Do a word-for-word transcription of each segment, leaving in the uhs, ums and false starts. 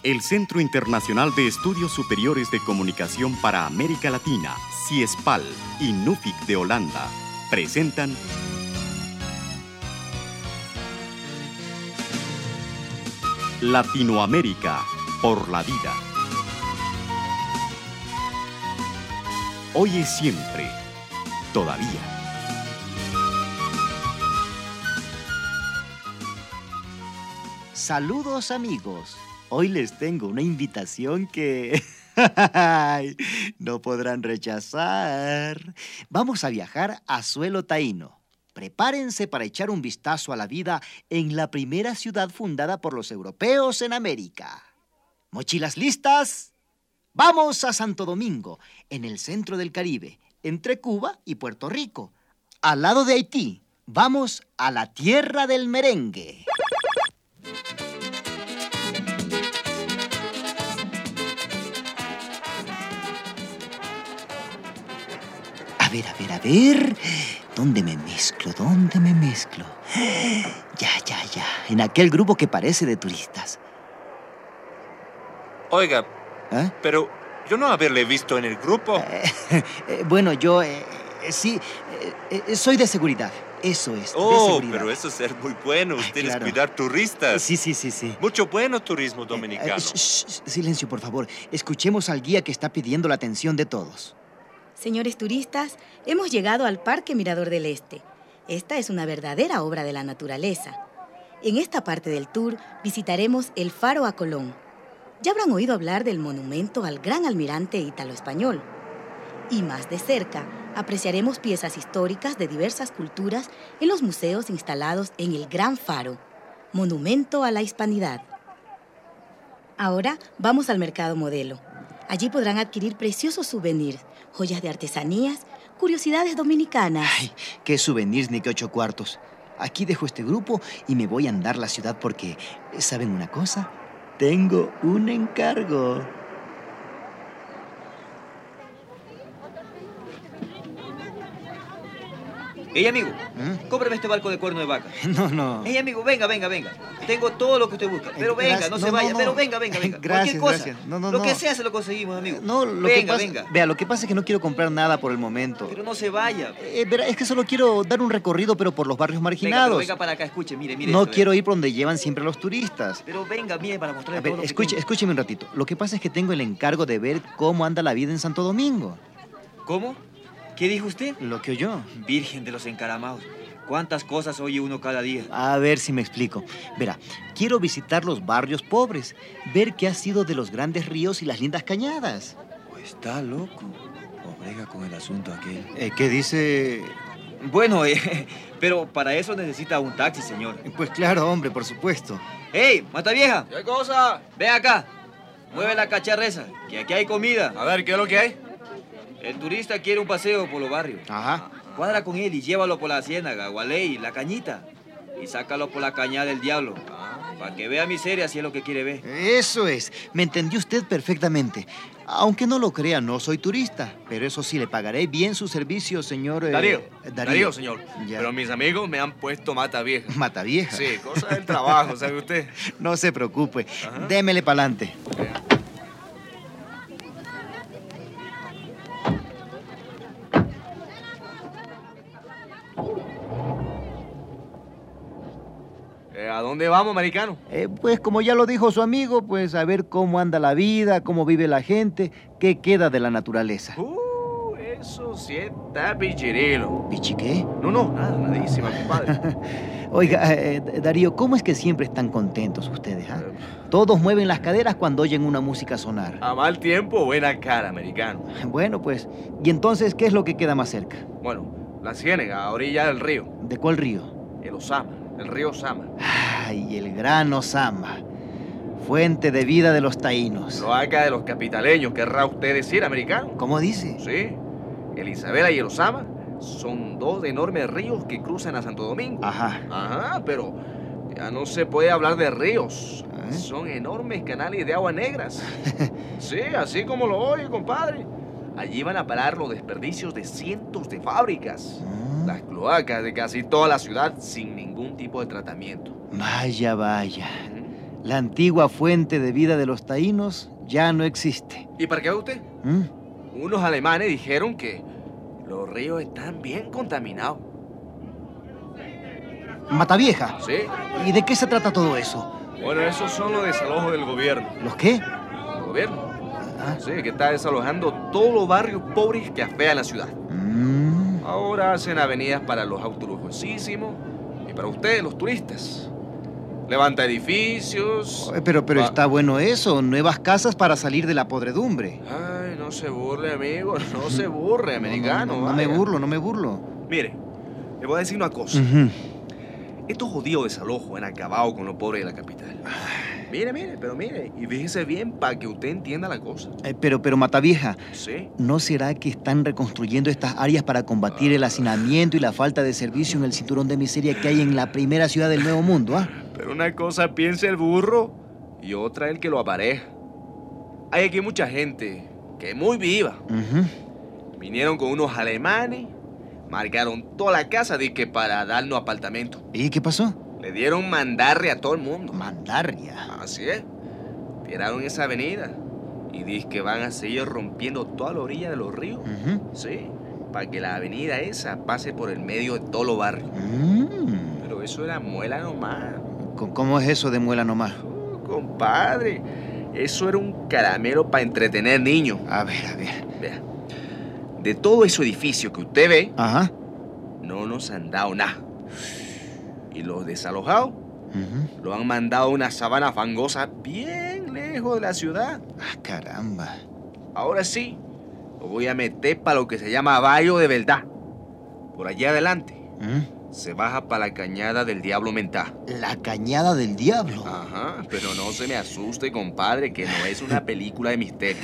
El Centro Internacional de Estudios Superiores de Comunicación para América Latina, CIESPAL, y NUFIC de Holanda presentan Latinoamérica por la vida. Hoy es siempre, todavía. Saludos, amigos. Hoy les tengo una invitación que no podrán rechazar. Vamos a viajar a suelo taíno. Prepárense para echar un vistazo a la vida en la primera ciudad fundada por los europeos en América. ¿Mochilas listas? Vamos a Santo Domingo, en el centro del Caribe, entre Cuba y Puerto Rico. Al lado de Haití, vamos a la tierra del merengue. A ver, a ver, a ver. ¿Dónde me mezclo? ¿Dónde me mezclo? Ya, ya, ya. En aquel grupo que parece de turistas. Oiga, ¿Eh? pero yo no haberle visto en el grupo. Eh, eh, bueno, yo eh, eh, sí, eh, eh, soy de seguridad. Eso es, de Oh, seguridad. pero eso es ser muy bueno. Ay, Ustedes claro. cuidar turistas. Sí, sí, sí, sí. Mucho bueno turismo Eh, dominicano. eh, shh, shh, silencio, por favor. Escuchemos al guía que está pidiendo la atención de todos. Señores turistas, hemos llegado al Parque Mirador del Este. Esta es una verdadera obra de la naturaleza. En esta parte del tour visitaremos el Faro a Colón. Ya habrán oído hablar del monumento al gran almirante ítalo-español. Y más de cerca, apreciaremos piezas históricas de diversas culturas en los museos instalados en el Gran Faro, monumento a la hispanidad. Ahora vamos al Mercado Modelo. Allí podrán adquirir preciosos souvenirs, joyas de artesanías, curiosidades dominicanas. Ay, qué souvenirs ni qué ocho cuartos. Aquí dejo este grupo y me voy a andar la ciudad porque, ¿saben una cosa? Tengo un encargo. Ey, amigo, ¿Mm? cómprame este barco de cuerno de vaca. No, no. Ey, amigo, venga, venga, venga. Tengo todo lo que usted busca. Pero venga, Gracias. no se No, vaya. no, no. Pero venga, venga, venga. Gracias, Cualquier cosa. gracias. No, no, Lo no. que sea se lo conseguimos, amigo. No, lo venga, que pasa, venga. Vea, lo que pasa es que no quiero comprar nada por el momento. Pero no se vaya. Eh, verá, es que solo quiero dar un recorrido, pero por los barrios Venga, marginados. pero venga para acá, escuche, mire, mire. No esto, quiero venga. ir por donde llevan siempre los turistas. Pero venga, mire, para A mostrarle ver, todo lo que escuche, tengo. escúcheme un ratito. Lo que pasa es que tengo el encargo de ver cómo anda la vida en Santo Domingo. ¿Cómo? ¿Qué dijo usted? Lo que oyó. Virgen de los encaramados. ¿Cuántas cosas oye uno cada día? A ver si me explico. Verá, quiero visitar los barrios pobres, ver qué ha sido de los grandes ríos y las lindas cañadas. Pues está loco. O brega con el asunto aquel. Eh, ¿Qué dice? Bueno, eh, pero para eso necesita un taxi, señor. Pues claro, hombre, por supuesto. ¡Ey, mata vieja! ¿Qué cosa? Ven acá. Mueve la cacharra esa, que aquí hay comida. A ver, ¿qué es lo que hay? El turista quiere un paseo por los barrios. Ajá. Cuadra con él y llévalo por la ciénaga, Gualey, la cañita. Y sácalo por la cañada del diablo. Para que vea miseria si es lo que quiere ver. Eso es. Me entendió usted perfectamente. Aunque no lo crea, no soy turista. Pero eso sí, le pagaré bien su servicio, señor... eh, Darío. Darío. Darío, señor. Ya. Pero mis amigos me han puesto mata vieja. Mata vieja. Sí, cosa del trabajo, ¿sabe usted? No se preocupe. Ajá. Démele para adelante. Eh, ¿A dónde vamos, americano? Eh, pues como ya lo dijo su amigo, pues a ver cómo anda la vida, cómo vive la gente, qué queda de la naturaleza. Uh, eso sí está pichirilo. ¿Pichi qué? No, no, nada, nadísima, compadre. Oiga, eh, Darío, ¿cómo es que siempre están contentos ustedes? ah? Todos mueven las caderas cuando oyen una música sonar. A mal tiempo, buena cara, americano. Bueno, pues, ¿y entonces qué es lo que queda más cerca? Bueno, la ciénaga, a orilla del río. ¿De cuál río? El Osama, el río Osama. Ay, el gran Osama, fuente de vida de los taínos. Cloaca de los capitaleños, querrá usted decir, americano. ¿Cómo dice? Sí, el Isabela y el Osama son dos enormes ríos que cruzan a Santo Domingo. Ajá. Ajá, pero ya no se puede hablar de ríos. ¿Eh? Son enormes canales de aguas negras. Sí, así como lo oye, compadre. Allí van a parar los desperdicios de cientos de fábricas. Mm. Las cloacas de casi toda la ciudad sin ningún tipo de tratamiento. Vaya, vaya. Ujú. La antigua fuente de vida de los taínos ya no existe. ¿Y para qué va usted? ¿Mm? Unos alemanes dijeron que los ríos están bien contaminados. Matavieja. Sí. ¿Y de qué se trata todo eso? Bueno, esos son los desalojos del gobierno. ¿Los qué? ¿El gobierno? Ah. Sí, que está desalojando todos los barrios pobres que afean la ciudad. Mm. Ahora hacen avenidas para los autos lujosísimos y para ustedes, los turistas. Levanta edificios. Eh, Pero, pero va- está bueno eso, nuevas casas para salir de la podredumbre. Ay, no se burle, amigo, no se burle, americano. No, no, no me vaya. burlo, no me burlo. Mire, le voy a decir una cosa. Ujú. Estos jodidos desalojos han acabado con los pobres de la capital. Mire, mire, pero mire, y fíjese bien para que usted entienda la cosa. Eh, pero, pero Matavieja, Sí. ¿no será que están reconstruyendo estas áreas para combatir el hacinamiento y la falta de servicio en el cinturón de miseria que hay en la primera ciudad del Nuevo Mundo? ¿Ah? Pero una cosa piensa el burro y otra el que lo apareja. Hay aquí mucha gente que es muy viva. Ujú. Vinieron con unos alemanes, marcaron toda la casa de que para darnos apartamento. ¿Y qué pasó? Le dieron mandarre a todo el mundo. Mandarria. Así es. Tiraron esa avenida y dicen que van a seguir rompiendo toda la orilla de los ríos. Ujú. Sí, para que la avenida esa pase por el medio de todos los barrios. Mm. Pero eso era muela nomás. ¿Cómo- ¿Cómo es eso de muela nomás? Uh, compadre, eso era un caramelo para entretener niños. A ver, a ver. Vea, de todo ese edificio que usted ve, Ajá. no nos han dado nada. Y los desalojados Ujú. lo han mandado a una sabana fangosa bien lejos de la ciudad. Ah, caramba. Ahora sí, lo voy a meter para lo que se llama Bayo de verdad. Por allá adelante, ¿Mm? se baja para la cañada del Diablo Mentá. La cañada del diablo. Ajá, pero no se me asuste, compadre, que no es una película de misterio.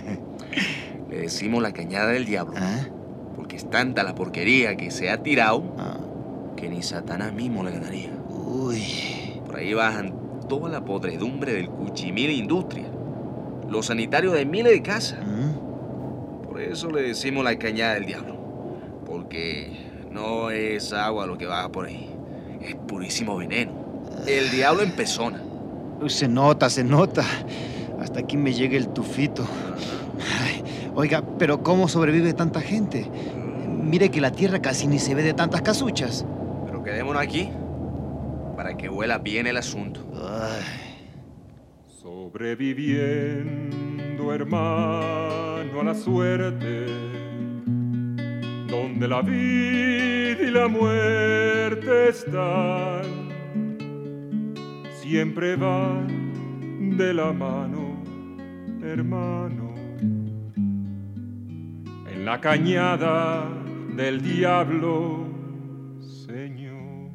Le decimos la cañada del diablo, ¿Ah? porque es tanta la porquería que se ha tirado Ah. que ni Satanás mismo le ganaría. Uy. Por ahí bajan toda la podredumbre del cuchimil industria, los sanitarios de miles de casas. ¿Mm? Por eso le decimos la cañada del diablo, porque no es agua lo que baja por ahí, es purísimo veneno. El diablo en persona. Uy, se nota, se nota. Hasta aquí me llega el tufito. Ay, oiga, pero ¿cómo sobrevive tanta gente? Mire que la tierra casi ni se ve de tantas casuchas. Pero quedémonos aquí para que huela bien el asunto. Ay. Sobreviviendo, hermano, a la suerte, donde la vida y la muerte están, siempre van de la mano, hermano. En la cañada del diablo, Señor,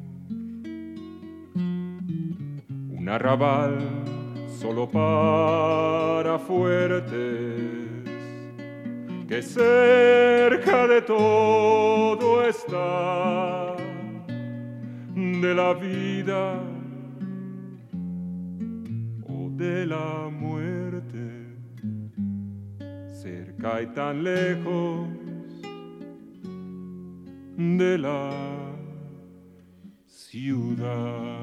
un arrabal solo para fuertes, que cerca de todo está, de la vida o de la muerte, cerca y tan lejos de la ciudad.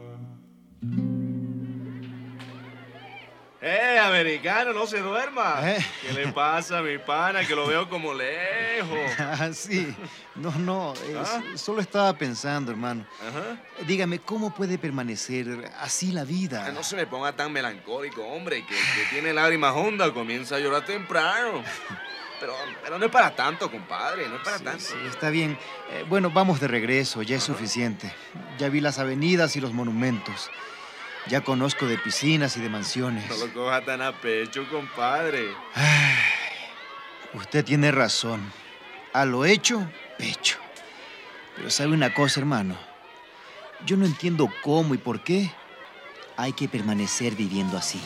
¡Eh, americano, no se duerma! ¿Eh? ¿Qué le pasa a mi pana? Que lo veo como lejos. Ah, sí. No, no. es- ¿Ah? Solo estaba pensando, hermano. Ajá. Dígame, ¿cómo puede permanecer así la vida? Ah, no se me ponga tan melancólico, hombre, que el que tiene lágrimas hondas comienza a llorar temprano. Pero, pero no es para tanto, compadre, no es para Sí, tanto. sí, está bien. Eh, bueno, vamos de regreso, ya es suficiente. Ya vi las avenidas y los monumentos. Ya conozco de piscinas y de mansiones. No lo coja tan a pecho, compadre. Ay, usted tiene razón. A lo hecho, pecho. Pero sabe una cosa, hermano. Yo no entiendo cómo y por qué hay que permanecer viviendo así.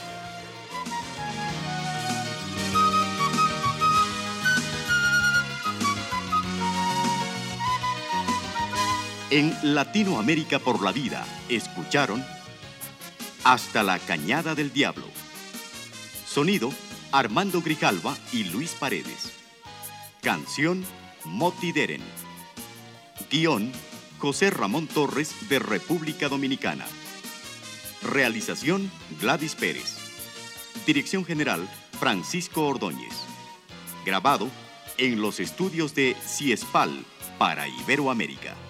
En Latinoamérica por la vida, escucharon Hasta la Cañada del Diablo. Sonido, Armando Grijalva y Luis Paredes. Canción, Moti Deren. Guión, José Ramón Torres de República Dominicana. Realización Gladys Pérez. Dirección General Francisco Ordóñez. Grabado en los estudios de CIESPAL para Iberoamérica.